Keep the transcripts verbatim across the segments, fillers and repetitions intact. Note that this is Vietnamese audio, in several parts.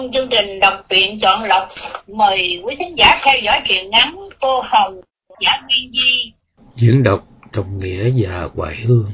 trong chương trình đọc truyện chọn lọc, mời quý khán giả theo dõi truyện ngắn Cô Hồng Giả Nguyên Di, diễn đọc Trọng Nghĩa và Hoài Hương.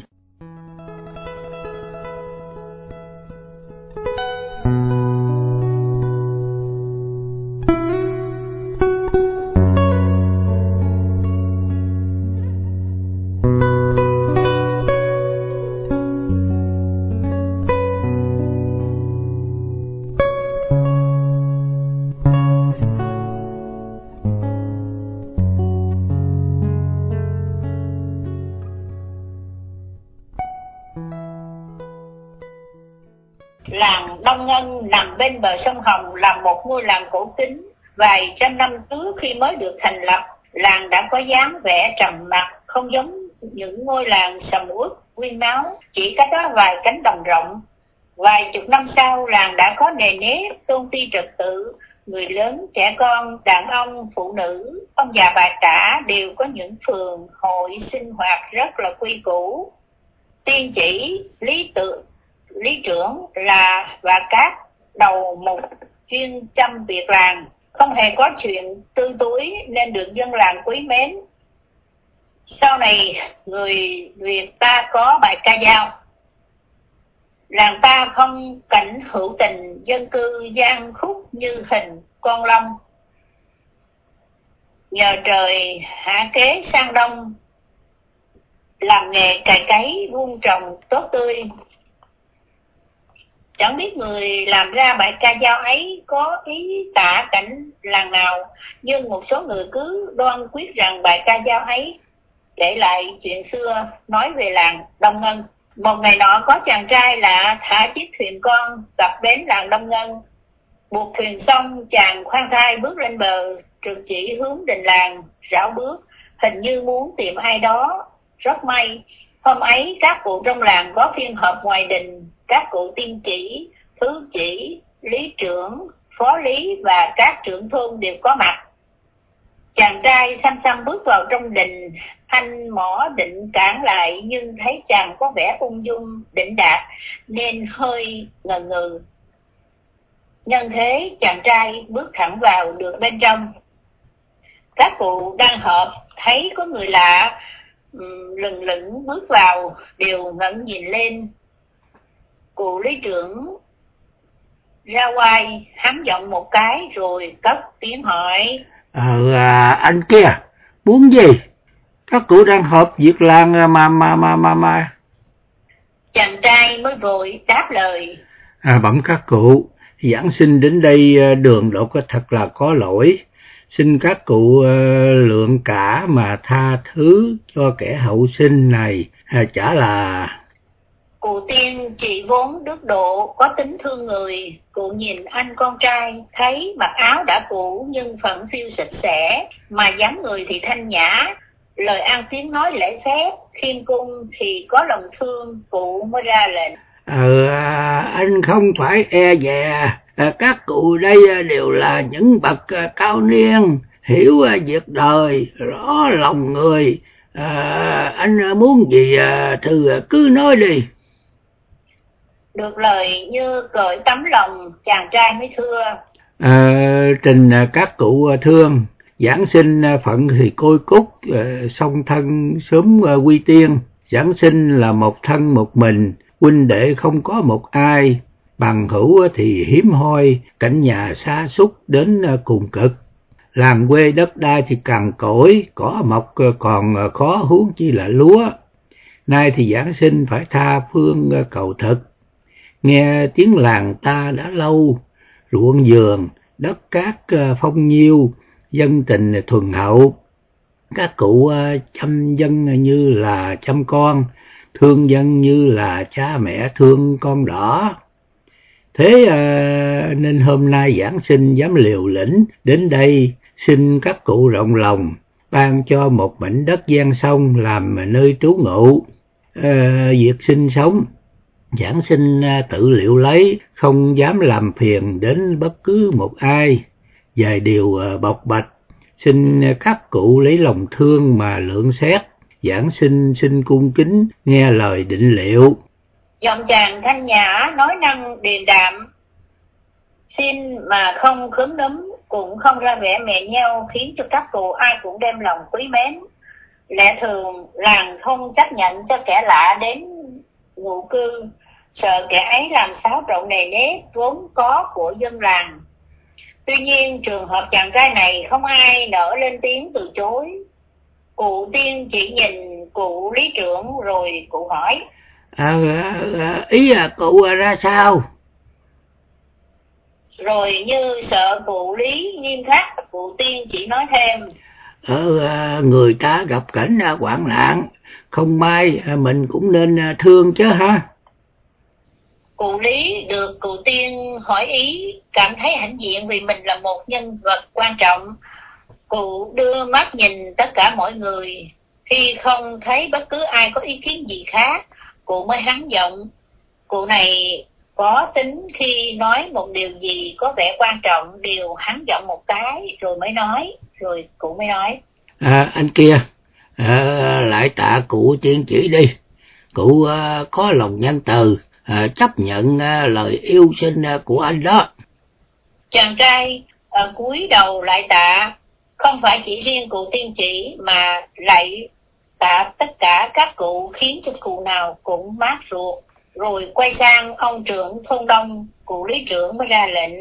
Làng Đông Ngân nằm bên bờ sông Hồng là một ngôi làng cổ kính. Vài trăm năm trước khi mới được thành lập, làng đã có dáng vẻ trầm mặc, không giống những ngôi làng sầm uất, quyên náo, chỉ cách đó vài cánh đồng rộng. Vài chục năm sau, làng đã có nề nếp, tôn ti trật tự, người lớn, trẻ con, đàn ông, phụ nữ, ông già bà cả đều có những phường, hội, sinh hoạt rất là quy củ. Tiên chỉ, lý tự lý trưởng là và các đầu mục chuyên chăm việc làng, không hề có chuyện tư túi nên được dân làng quý mến. Sau này người Việt ta có bài ca dao. Làng ta không cảnh hữu tình, dân cư gian khúc như hình con long. Nhờ trời hạ kế sang đông, làm nghề cày cấy buôn trồng tốt tươi. Chẳng biết người làm ra bài ca dao ấy có ý tả cảnh làng nào, nhưng một số người cứ đoan quyết rằng bài ca dao ấy kể lại chuyện xưa, nói về làng Đông Ngân. Một ngày nọ có chàng trai lạ thả chiếc thuyền con cập bến làng Đông Ngân. Buộc thuyền xong, chàng khoan thai bước lên bờ, trường chỉ hướng đình làng, rảo bước, hình như muốn tìm ai đó. Rất may, hôm ấy các cụ trong làng có phiên họp ngoài đình. Các cụ tiên chỉ, thứ chỉ, lý trưởng, phó lý và các trưởng thôn đều có mặt. Chàng trai xăm xăm bước vào trong đình, anh mỏ định cản lại nhưng thấy chàng có vẻ ung dung, đĩnh đạc nên hơi ngần ngừ. Nhân thế chàng trai bước thẳng vào được bên trong. Các cụ đang họp thấy có người lạ lừng lững bước vào đều ngẩng nhìn lên. Cụ lý trưởng ra ngoài hắn giọng một cái rồi cất tiếng hỏi: Ờ, à, anh kia, muốn gì? Các cụ đang họp việc làng mà mà mà mà mà. Chàng trai mới vội đáp lời: À, bẩm các cụ, giảng sinh đến đây đường đột thật là có lỗi. Xin các cụ uh, lượng cả mà tha thứ cho kẻ hậu sinh này, à, chả là... Cụ tiên chỉ vốn đức độ, có tính thương người. Cụ nhìn anh con trai, thấy mặc áo đã cũ nhưng phận phiu sạch sẽ, mà dáng người thì thanh nhã, lời ăn tiếng nói lễ phép, khiêm cung thì có lòng thương. Cụ mới ra lệnh: Ờ, anh không phải e dè, các cụ đây đều là những bậc cao niên, hiểu việc đời, rõ lòng người. À, anh muốn gì thử cứ nói đi. Được lời như cởi tấm lòng, chàng trai mới thưa: À, trình các cụ thương, giảng sinh phận thì côi cút, song thân sớm quy tiên. Giảng sinh là một thân một mình, huynh đệ không có một ai, bằng hữu thì hiếm hoi, cảnh nhà xa xúc đến cùng cực. Làng quê đất đai thì cằn cỗi, cỏ mọc còn khó huống chi là lúa. Nay thì giảng sinh phải tha phương cầu thực. Nghe tiếng làng ta đã lâu, ruộng vườn, đất cát phong nhiêu, dân tình thuần hậu. Các cụ chăm dân như là chăm con, thương dân như là cha mẹ thương con đỏ. Thế à, nên hôm nay giảng sinh dám liều lĩnh đến đây, xin các cụ rộng lòng ban cho một mảnh đất gian sông làm nơi trú ngụ. À, việc sinh sống giảng sinh tự liệu lấy, không dám làm phiền đến bất cứ một ai. Vài điều bộc bạch xin các cụ lấy lòng thương mà lượng xét. Giảng sinh xin cung kính nghe lời định liệu. Giọng chàng thanh nhã nói năng điềm đạm. xin mà không khúm núm, cũng không ra vẻ mẹ nhau, khiến cho các cụ ai cũng đem lòng quý mến. Lẽ thường làng không chấp nhận cho kẻ lạ đến ngụ cư, sợ kẻ ấy làm xáo trộn nề nếp vốn có của dân làng. Tuy nhiên trường hợp chàng trai này không ai nỡ lên tiếng từ chối. Cụ Tiên chỉ nhìn cụ lý trưởng rồi cụ hỏi: à, à, ý là cụ ra sao? Rồi như sợ cụ lý nghiêm khắc, cụ Tiên chỉ nói thêm: Ờ, người ta gặp cảnh hoạn nạn, không may mình cũng nên thương chứ ha. Cụ Lý được cụ Tiên hỏi ý cảm thấy hãnh diện vì mình là một nhân vật quan trọng. Cụ đưa mắt nhìn tất cả mọi người, khi không thấy bất cứ ai có ý kiến gì khác, cụ mới hắn giọng. Cụ này có tính khi nói một điều gì có vẻ quan trọng đều hắn giọng một cái rồi mới nói, rồi cụ mới nói: À, anh kia, à, lại tạ cụ Tiên chỉ đi. Cụ à, có lòng nhân từ, à, chấp nhận à, lời yêu xin à, của anh đó. Chàng trai ở cúi đầu lại tạ, không phải chỉ riêng cụ Tiên chỉ mà lại tạ tất cả các cụ, khiến cho cụ nào cũng mát ruột. Rồi quay sang ông trưởng thôn Đông, cụ lý trưởng mới ra lệnh: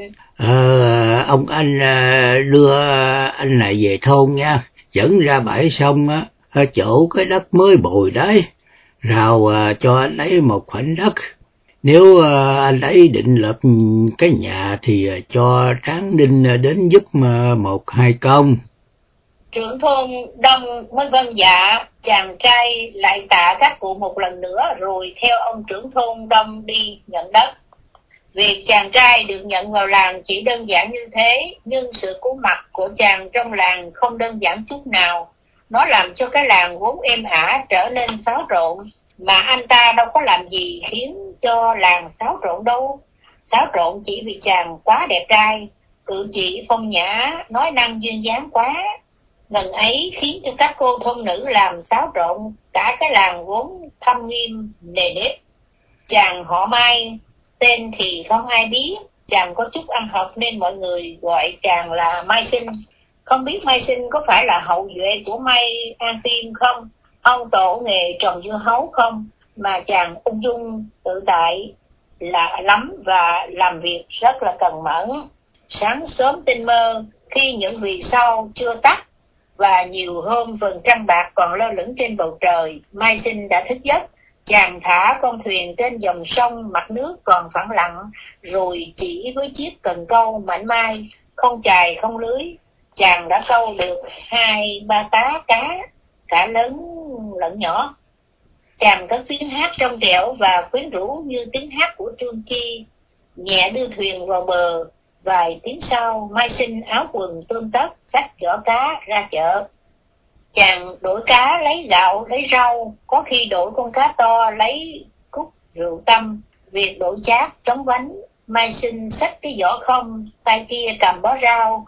à, ông anh à, đưa anh này về thôn nha, dẫn ra bãi sông á, ở chỗ cái đất mới bồi đấy, rào à, cho anh ấy một khoảnh đất. Nếu à, anh ấy định lập cái nhà thì à, cho Tráng Đinh đến giúp à, một hai công. Trưởng thôn Đông mới vâng dạ. Chàng trai lại tạ các cụ một lần nữa rồi theo ông trưởng thôn Đông đi nhận đất. Việc chàng trai được nhận vào làng chỉ đơn giản như thế, nhưng sự có mặt của chàng trong làng không đơn giản chút nào. Nó làm cho cái làng vốn êm ả trở nên xáo trộn, mà anh ta đâu có làm gì khiến cho làng xáo trộn đâu. Xáo trộn chỉ vì chàng quá đẹp trai, cử chỉ phong nhã, nói năng duyên dáng quá. Ngần ấy khiến cho các cô thôn nữ làm xáo trộn cả cái làng vốn thâm nghiêm nề nếp. Chàng họ Mai, tên thì không ai biết, chàng có chút ăn học nên mọi người gọi chàng là Mai Sinh. Không biết Mai Sinh có phải là hậu duệ của Mai An Tiên không, ông tổ nghề trồng dưa hấu không, mà chàng ung dung tự tại lạ lắm và làm việc rất là cần mẫn. Sáng sớm tinh mơ, khi những vì sao chưa tắt và nhiều hôm vầng trăng bạc còn lơ lửng trên bầu trời, Mai Sinh đã thức giấc. Chàng thả con thuyền trên dòng sông, mặt nước còn phẳng lặng, rồi chỉ với chiếc cần câu mảnh mai, không chài không lưới, chàng đã câu được hai ba tá cá, cả lớn lẫn nhỏ. Chàng có tiếng hát trong trẻo và quyến rũ như tiếng hát của Trương Chi. Nhẹ đưa thuyền vào bờ, vài tiếng sau Mai Sinh áo quần tươm tất, xách giỏ cá ra chợ. Chàng đổi cá lấy gạo lấy rau, có khi đổi con cá to lấy cúc rượu tâm. Việc đổi chát chống vánh, Mai Sinh xách cái giỏ không, tay kia cầm bó rau,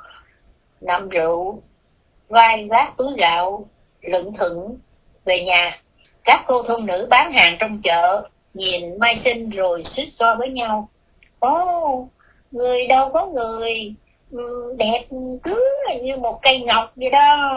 nằm rượu, vai vác túi gạo, lững thững về nhà. Các cô thôn nữ bán hàng trong chợ nhìn Mai Sinh rồi suýt xoa với nhau: Ồ, người đâu có người, đẹp cứ như một cây ngọc vậy đó.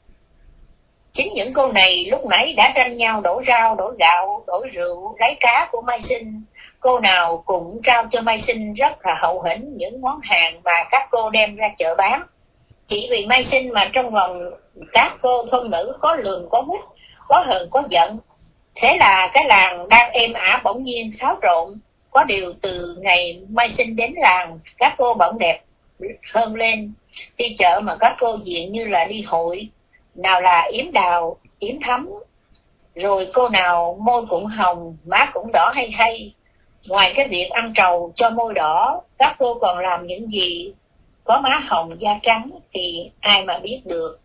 Chính những cô này lúc nãy đã tranh nhau đổi rau, đổi gạo, đổi rượu, lấy cá của Mai Sinh. Cô nào cũng trao cho Mai Sinh rất là hậu hĩnh những món hàng mà các cô đem ra chợ bán. Chỉ vì Mai Sinh mà trong vòng các cô thôn nữ có lường có hút, có hờn có giận. Thế là cái làng đang êm ả bỗng nhiên xáo trộn. Có điều từ ngày Mai Sinh đến làng, các cô bỗng đẹp hơn lên. Đi chợ mà các cô diện như là đi hội. Nào là yếm đào, yếm thắm, rồi cô nào môi cũng hồng, má cũng đỏ hay hay. Ngoài cái việc ăn trầu cho môi đỏ, các cô còn làm những gì có má hồng da trắng thì ai mà biết được.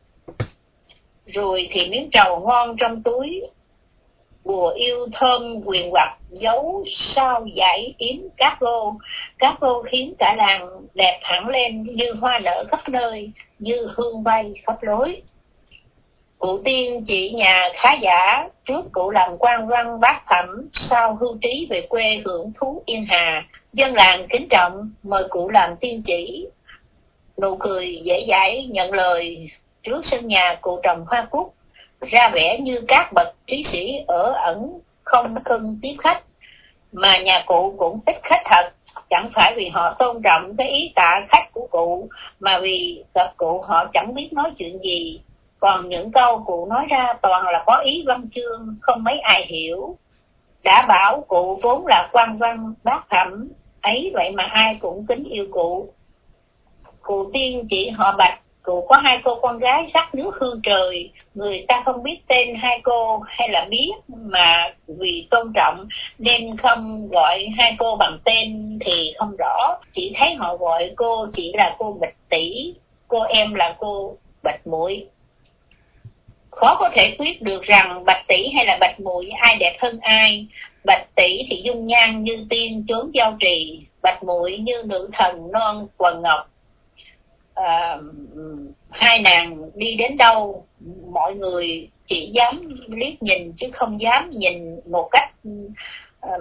Rồi thì miếng trầu ngon trong túi, bùa yêu thơm quyền quặt giấu sao giải yếm các cô. Các cô khiến cả làng đẹp hẳn lên như hoa nở khắp nơi, như hương bay khắp lối. Cụ Tiên chỉ nhà khá giả, trước cụ làm quan văn bác thẩm, sau hưu trí về quê hưởng thú yên hà, Dân làng kính trọng mời cụ làm tiên chỉ. Nụ cười dễ dãi nhận lời. Trước sân nhà cụ trồng hoa cúc, ra vẻ như các bậc trí sĩ ở ẩn, không cưng tiếp khách. Mà nhà cụ cũng thích khách thật, chẳng phải vì họ tôn trọng cái ý tạ khách của cụ, mà vì gặp cụ họ chẳng biết nói chuyện gì. Còn những câu cụ nói ra toàn là có ý văn chương, không mấy ai hiểu. Đã bảo cụ vốn là quan văn bác thẩm, ấy vậy mà ai cũng kính yêu cụ. Cụ tiên chỉ họ Bạch, cụ có hai cô con gái sắc nước hương trời. Người ta không biết tên hai cô, hay là biết mà vì tôn trọng nên không gọi hai cô bằng tên thì không rõ. Chỉ thấy họ gọi cô chỉ là cô Bạch tỷ, cô em là cô Bạch muội. Khó có thể quyết được rằng Bạch tỷ hay là Bạch muội ai đẹp hơn ai. Bạch tỷ thì dung nhan như tiên chốn giao trì, Bạch muội như nữ thần non quần ngọc. À, hai nàng đi đến đâu mọi người chỉ dám liếc nhìn chứ không dám nhìn một cách uh,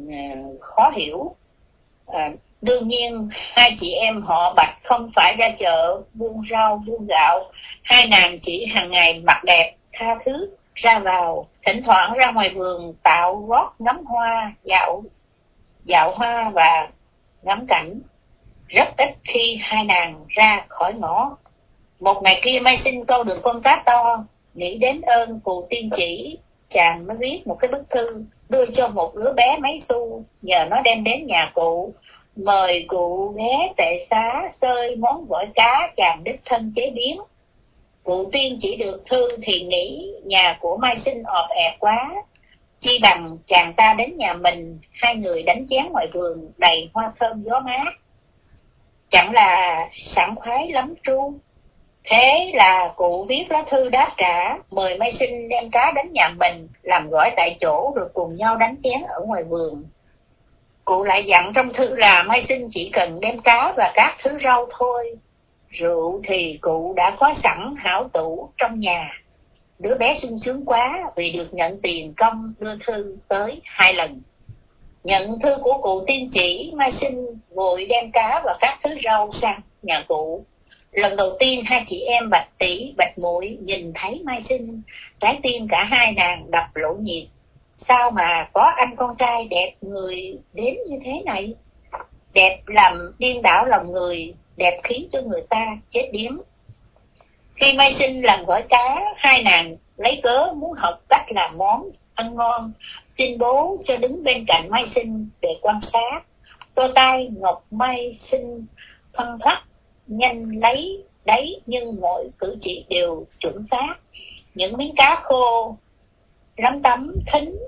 khó hiểu. À, đương nhiên hai chị em họ Bạch không phải ra chợ buôn rau buôn gạo. Hai nàng chỉ hàng ngày mặc đẹp tha thứ ra vào, thỉnh thoảng ra ngoài vườn tạo gót ngắm hoa, dạo dạo hoa và ngắm cảnh. Rất ít khi hai nàng ra khỏi ngõ. Một ngày kia Mai Sinh câu được con cá to, nghĩ đến ơn cụ tiên chỉ, chàng mới viết một cái bức thư đưa cho một đứa bé mấy xu, nhờ nó đem đến nhà cụ, mời cụ ghé tệ xá xơi món gỏi cá chàng đích thân chế biến. Cụ tiên chỉ được thư thì nghĩ nhà của Mai Sinh ọp ẹp quá, chi bằng chàng ta đến nhà mình, hai người đánh chén ngoài vườn đầy hoa thơm gió mát, chẳng là sảng khoái lắm tru. Thế là cụ viết lá thư đáp trả, mời Mai Sinh đem cá đến nhà mình, làm gỏi tại chỗ rồi cùng nhau đánh chén ở ngoài vườn. Cụ lại dặn trong thư là Mai Sinh chỉ cần đem cá và các thứ rau thôi. Rượu thì cụ đã có sẵn hảo tủ trong nhà. Đứa bé sung sướng quá vì được nhận tiền công đưa thư tới hai lần. Nhận thư của cụ tiên chỉ, Mai Sinh vội đem cá và các thứ rau sang nhà cụ. Lần đầu tiên hai chị em Bạch tỷ, Bạch muội nhìn thấy Mai Sinh, trái tim cả hai nàng đập lỗ nhịp. Sao mà có anh con trai đẹp người đến như thế này? Đẹp làm điên đảo lòng người, đẹp khiến cho người ta chết điếng. Khi Mai Sinh làm gỏi cá, hai nàng lấy cớ muốn học cách làm món ăn ngon, xin bố cho đứng bên cạnh Mai Sinh để quan sát. Đôi tay ngọc Mai Sinh phân phắc, nhanh lấy đấy, nhưng mọi cử chỉ đều chuẩn xác. Những miếng cá khô lắm tấm thính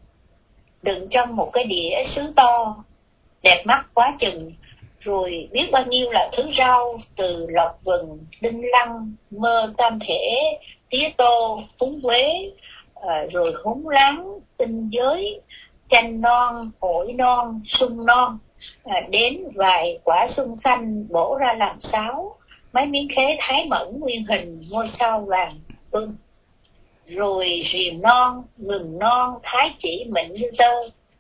đựng trong một cái đĩa sứ to, đẹp mắt quá chừng. Rồi biết bao nhiêu là thứ rau, từ lộc vừng, đinh lăng, mơ tam thể, tía tô, phúng quế, à, rồi húng láng, tinh giới, chanh non, ổi non, sung non, à, đến vài quả sung xanh bổ ra làm sáo, mấy miếng khế thái mẫn nguyên hình ngôi sao vàng ương, rồi riềng non, gừng non, thái chỉ mịn như tơ.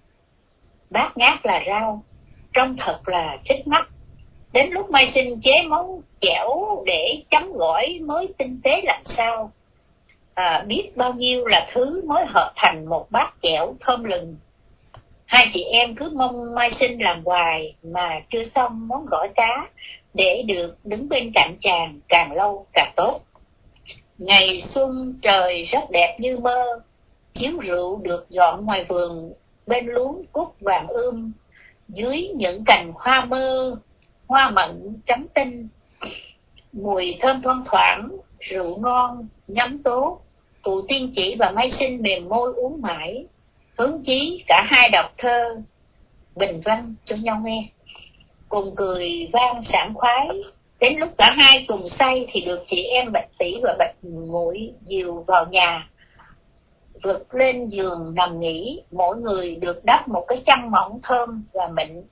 Bát ngát là rau, trông thật là thích mắt. Đến lúc Mai Sinh chế món chẻo để chấm gỏi mới tinh tế làm sao. À, biết bao nhiêu là thứ mới hợp thành một bát chẻo thơm lừng. Hai chị em cứ mong Mai Sinh làm hoài mà chưa xong món gỏi cá, để được đứng bên cạnh chàng càng lâu càng tốt. Ngày xuân trời rất đẹp như mơ, chiếu rượu được dọn ngoài vườn, bên luống cúc vàng ươm, dưới những cành hoa mơ, hoa mận trắng tinh. Mùi thơm thoang thoảng, rượu ngon, nhắm tốt. Cụ tiên chỉ và Mai Sinh mềm môi uống mãi, hướng chí cả hai đọc thơ bình văn cho nhau nghe, cùng cười vang sảng khoái. Đến lúc cả hai cùng say thì được chị em Bạch tỷ và Bạch muội dìu vào nhà, vượt lên giường nằm nghỉ, mỗi người được đắp một cái chăn mỏng thơm và mịn.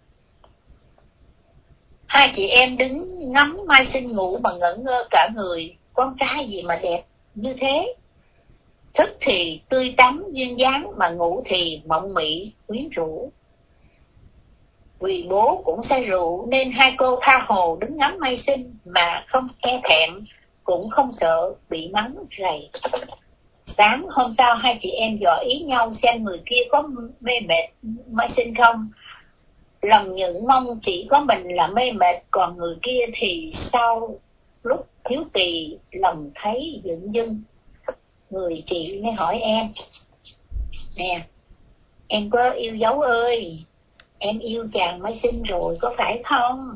Hai chị em đứng ngắm Mai Sinh ngủ mà ngẩn ngơ cả người, con trai gì mà đẹp như thế. Thức thì tươi tắn duyên dáng, mà ngủ thì mộng mị quyến rũ. Vì bố cũng say rượu nên hai cô tha hồ đứng ngắm Mai Sinh mà không e thẹn, cũng không sợ bị mắng rầy. Sáng hôm sau hai chị em dò ý nhau xem người kia có mê mệt Mai Sinh không. Lòng những mong chỉ có mình là mê mệt, còn người kia thì sau lúc hiếu kỳ lòng thấy dửng dưng. Người chị mới hỏi em: Nè, em có yêu dấu ơi, em yêu chàng Mai Sinh rồi có phải không?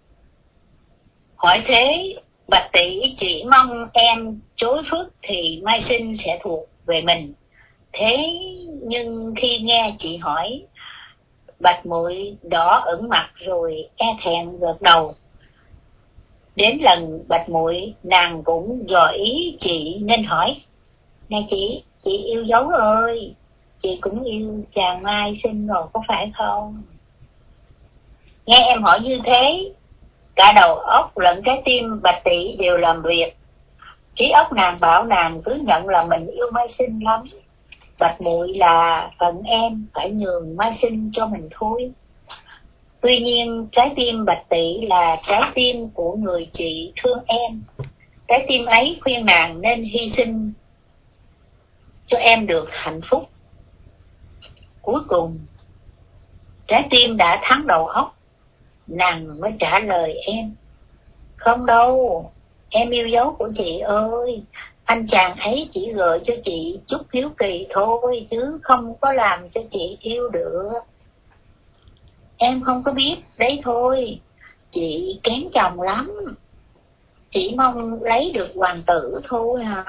Hỏi thế, Bạch tỷ chỉ mong em chối phức thì Mai Sinh sẽ thuộc về mình. Thế nhưng khi nghe chị hỏi, Bạch muội đỏ ửng mặt rồi e thẹn gật đầu. Đến lần Bạch muội nàng cũng dò ý chị nên hỏi: Nè chị, chị yêu dấu ơi, chị cũng yêu chàng Mai Sinh rồi có phải không? Nghe em hỏi như thế, cả đầu óc lẫn trái tim Bạch tỷ đều làm việc. Trí óc nàng bảo nàng cứ nhận là mình yêu Mai Sinh lắm. Bạch muội là phận em phải nhường Mai Sinh cho mình thôi. Tuy nhiên trái tim Bạch tỷ là trái tim của người chị thương em. Trái tim ấy khuyên nàng nên hy sinh cho em được hạnh phúc. Cuối cùng trái tim đã thắng đầu óc, nàng mới trả lời em: Không đâu, em yêu dấu của chị ơi, anh chàng ấy chỉ gợi cho chị chút hiếu kỳ thôi, chứ không có làm cho chị yêu được. Em không có biết đấy thôi, chị kén chồng lắm, chỉ mong lấy được hoàng tử thôi à.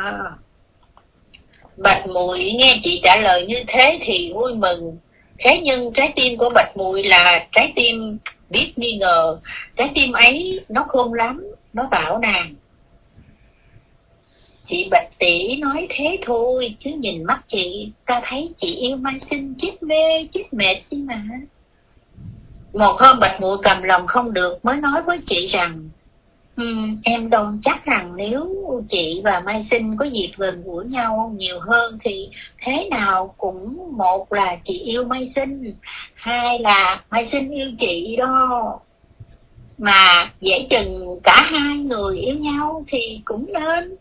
Bạch muội nghe chị trả lời như thế thì vui mừng. Thế nhưng trái tim của Bạch muội là trái tim biết nghi ngờ. Trái tim ấy nó khôn lắm, nó bảo nàng: Chị Bạch tỷ nói thế thôi, chứ nhìn mắt chị, ta thấy chị yêu Mai Sinh chết mê, chết mệt đi mà. Một hôm Bạch muội cầm lòng không được mới nói với chị rằng: um, Em đoan chắc rằng nếu chị và Mai Sinh có dịp gần gũi nhau nhiều hơn thì thế nào cũng một là chị yêu Mai Sinh, hai là Mai Sinh yêu chị đó. Mà dễ chừng cả hai người yêu nhau thì cũng nên.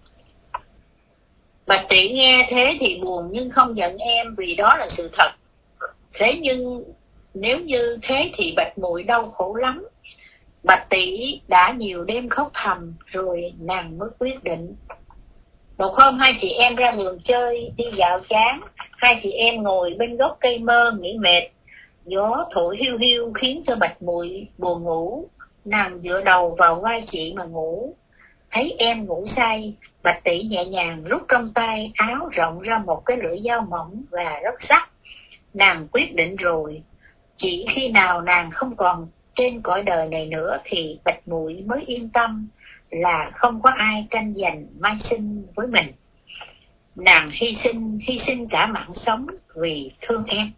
Bạch tỷ nghe thế thì buồn nhưng không giận em vì đó là sự thật. Thế nhưng nếu như thế thì Bạch muội đau khổ lắm. Bạch tỷ đã nhiều đêm khóc thầm rồi nàng mới quyết định. Một hôm hai chị em ra vườn chơi, đi dạo chán, hai chị em ngồi bên gốc cây mơ nghỉ mệt. Gió thổi hiu hiu khiến cho Bạch muội buồn ngủ. Nàng dựa đầu vào vai chị mà ngủ. Thấy em ngủ say, Bạch tỷ nhẹ nhàng rút trong tay áo rộng ra một cái lưỡi dao mỏng và rất sắc. Nàng quyết định rồi, chỉ khi nào nàng không còn trên cõi đời này nữa thì Bạch muội mới yên tâm là không có ai tranh giành Mai Sinh với mình. Nàng hy sinh, hy sinh cả mạng sống vì thương em.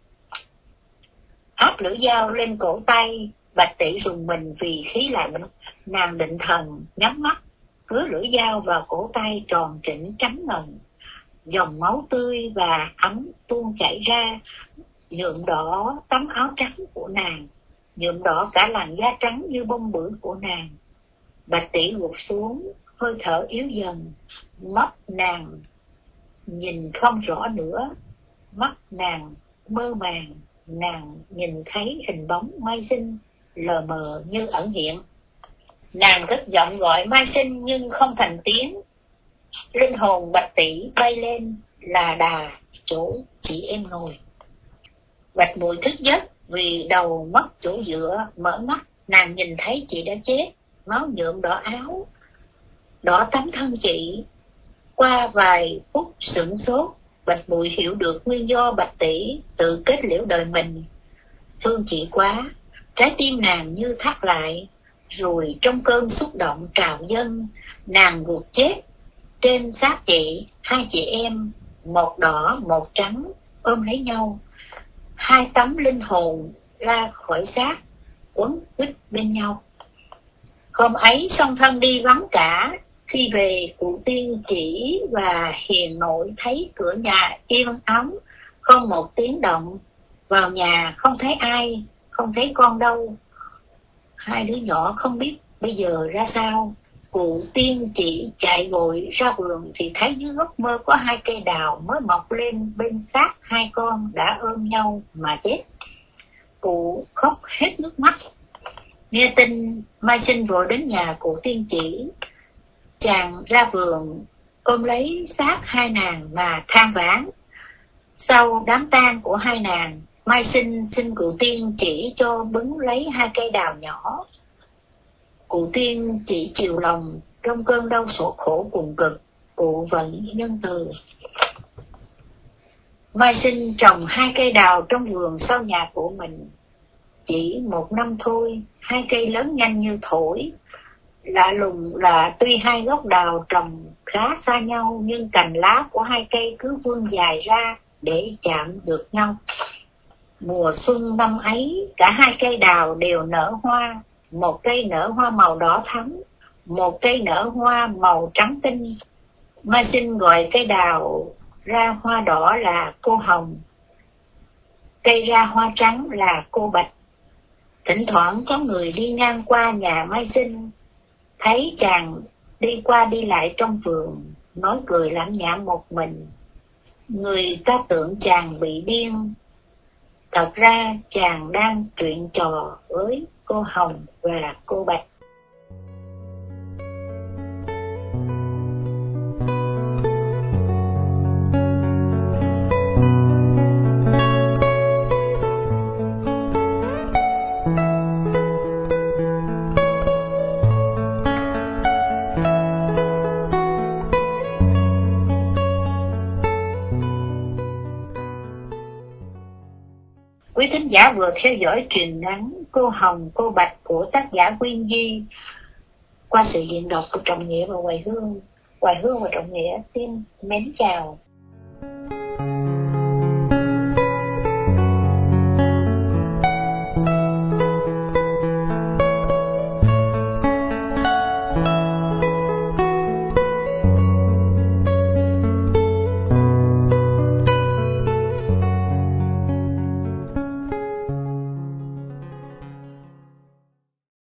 Áp lưỡi dao lên cổ tay, Bạch tỷ rùng mình vì khí lạnh. Nàng định thần, nhắm mắt, cứa lưỡi dao vào cổ tay tròn trĩnh trắng ngần. Dòng máu tươi và ấm tuôn chảy ra, nhuộm đỏ tấm áo trắng của nàng, nhuộm đỏ cả làn da trắng như bông bưởi của nàng. Bạch tỷ gục xuống, hơi thở yếu dần, mắt nàng nhìn không rõ nữa, mắt nàng mơ màng, nàng nhìn thấy hình bóng Mai Sinh lờ mờ như ẩn hiện. Nàng cất giọng gọi Mai Sinh nhưng không thành tiếng. Linh hồn Bạch tỷ bay lên là đà chỗ chị em ngồi. Bạch muội thức giấc vì đầu mất chỗ dựa, mở mắt nàng nhìn thấy chị đã chết, máu nhuộm đỏ áo, đỏ tấm thân chị. Qua vài phút sửng sốt, Bạch muội hiểu được nguyên do Bạch tỷ tự kết liễu đời mình. Thương chị quá, trái tim nàng như thắt lại, rồi trong cơn xúc động trào dâng, nàng gục chết trên xác chị. Hai chị em, một đỏ một trắng, ôm lấy nhau. Hai tấm linh hồn ra khỏi xác, quấn quýt bên nhau. Hôm ấy song thân đi vắng cả. Khi về, cụ tiên chỉ và hiền nội thấy cửa nhà yên ấm, không một tiếng động. Vào nhà không thấy ai, không thấy con đâu. Hai đứa nhỏ không biết bây giờ ra sao. Cụ tiên chỉ chạy vội ra vườn thì thấy dưới gốc mơ có hai cây đào mới mọc lên bên xác hai con đã ôm nhau mà chết. Cụ khóc hết nước mắt. Nghe tin, Mai Sinh vội đến nhà cụ tiên chỉ. Chàng ra vườn ôm lấy xác hai nàng mà than vãn. Sau đám tang của hai nàng, Mai Sinh xin cụ tiên chỉ cho bứng lấy hai cây đào nhỏ. Cụ tiên chỉ chiều lòng trong cơn đau sổ khổ cùng cực, cụ vẫn nhân từ. Mai Sinh trồng hai cây đào trong vườn sau nhà của mình. Chỉ một năm thôi, hai cây lớn nhanh như thổi. Lạ lùng là tuy hai gốc đào trồng khá xa nhau, nhưng cành lá của hai cây cứ vươn dài ra để chạm được nhau. Mùa xuân năm ấy, cả hai cây đào đều nở hoa. Một cây nở hoa màu đỏ thắm, một cây nở hoa màu trắng tinh. Mai Sinh gọi cây đào ra hoa đỏ là cô hồng, cây ra hoa trắng là cô bạch. Thỉnh thoảng có người đi ngang qua nhà Mai Sinh, thấy chàng đi qua đi lại trong vườn, nói cười lãng nhảm một mình. Người ta tưởng chàng bị điên. Thật ra chàng đang chuyện trò với cô Hồng và cô Bạch. Quý thính giả vừa theo dõi truyện ngắn Cô Hồng, Cô Bạch của tác giả Quyên Di qua sự diễn đọc của Trọng Nghĩa và Hoài Hương. Hoài Hương và Trọng Nghĩa xin mến chào.